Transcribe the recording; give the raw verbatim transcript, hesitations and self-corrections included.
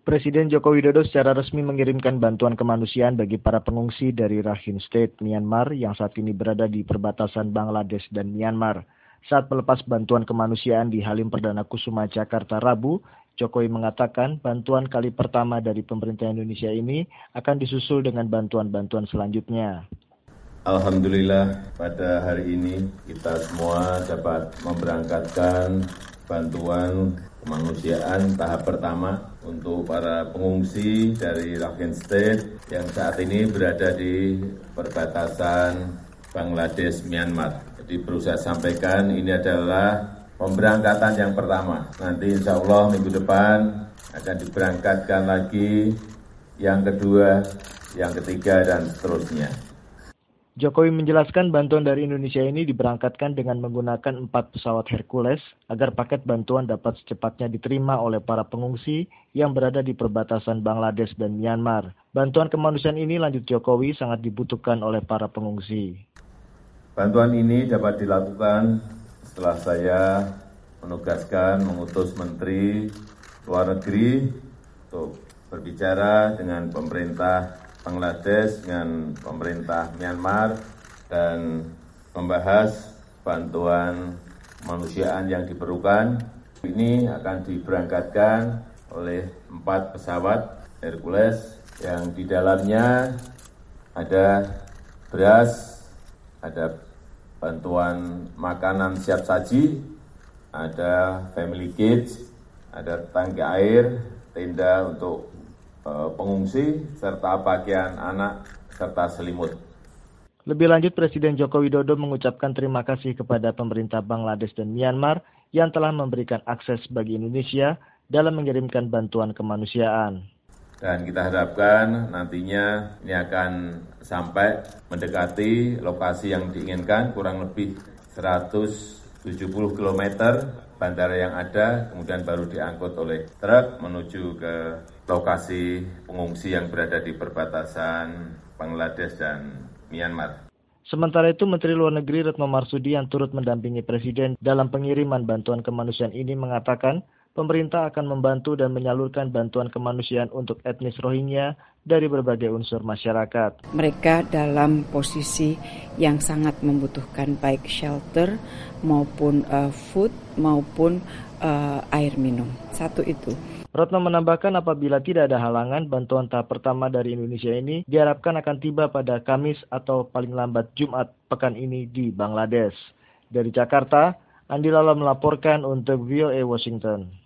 Presiden Joko Widodo secara resmi mengirimkan bantuan kemanusiaan bagi para pengungsi dari Rakhine State, Myanmar yang saat ini berada di perbatasan Bangladesh dan Myanmar. Saat melepas bantuan kemanusiaan di Halim Perdana Kusuma, Jakarta, Rabu, Jokowi mengatakan bantuan kali pertama dari pemerintah Indonesia ini akan disusul dengan bantuan-bantuan selanjutnya. Alhamdulillah pada hari ini kita semua dapat memberangkatkan bantuan kemanusiaan tahap pertama untuk para pengungsi dari Rakhine State yang saat ini berada di perbatasan Bangladesh, Myanmar. Jadi perlu saya sampaikan ini adalah pemberangkatan yang pertama. Nanti insya Allah minggu depan akan diberangkatkan lagi yang kedua, yang ketiga, dan seterusnya. Jokowi menjelaskan bantuan dari Indonesia ini diberangkatkan dengan menggunakan empat pesawat Hercules agar paket bantuan dapat secepatnya diterima oleh para pengungsi yang berada di perbatasan Bangladesh dan Myanmar. Bantuan kemanusiaan ini, lanjut Jokowi, sangat dibutuhkan oleh para pengungsi. Bantuan ini dapat dilakukan setelah saya menugaskan mengutus Menteri Luar Negeri untuk berbicara dengan pemerintah Bangladesh, dengan pemerintah Myanmar, dan membahas bantuan kemanusiaan yang diperlukan. Ini akan diberangkatkan oleh empat pesawat Hercules yang di dalamnya ada beras, ada bantuan makanan siap saji, ada family kits, ada tangki air, tenda untuk pengungsi, serta pakaian anak, serta selimut. Lebih lanjut, Presiden Joko Widodo mengucapkan terima kasih kepada pemerintah Bangladesh dan Myanmar yang telah memberikan akses bagi Indonesia dalam mengirimkan bantuan kemanusiaan. Dan kita harapkan nantinya ini akan sampai mendekati lokasi yang diinginkan, kurang lebih seratus tujuh puluh kilometer bandara yang ada, kemudian baru diangkut oleh truk menuju ke lokasi pengungsi yang berada di perbatasan Bangladesh dan Myanmar. Sementara itu, Menteri Luar Negeri Retno Marsudi yang turut mendampingi Presiden dalam pengiriman bantuan kemanusiaan ini mengatakan pemerintah akan membantu dan menyalurkan bantuan kemanusiaan untuk etnis Rohingya dari berbagai unsur masyarakat. Mereka dalam posisi yang sangat membutuhkan baik shelter maupun uh, food maupun uh, air minum. Satu itu. Retno menambahkan apabila tidak ada halangan, bantuan tahap pertama dari Indonesia ini diharapkan akan tiba pada Kamis atau paling lambat Jumat pekan ini di Bangladesh. Dari Jakarta, Andi Lala melaporkan untuk V O A Washington.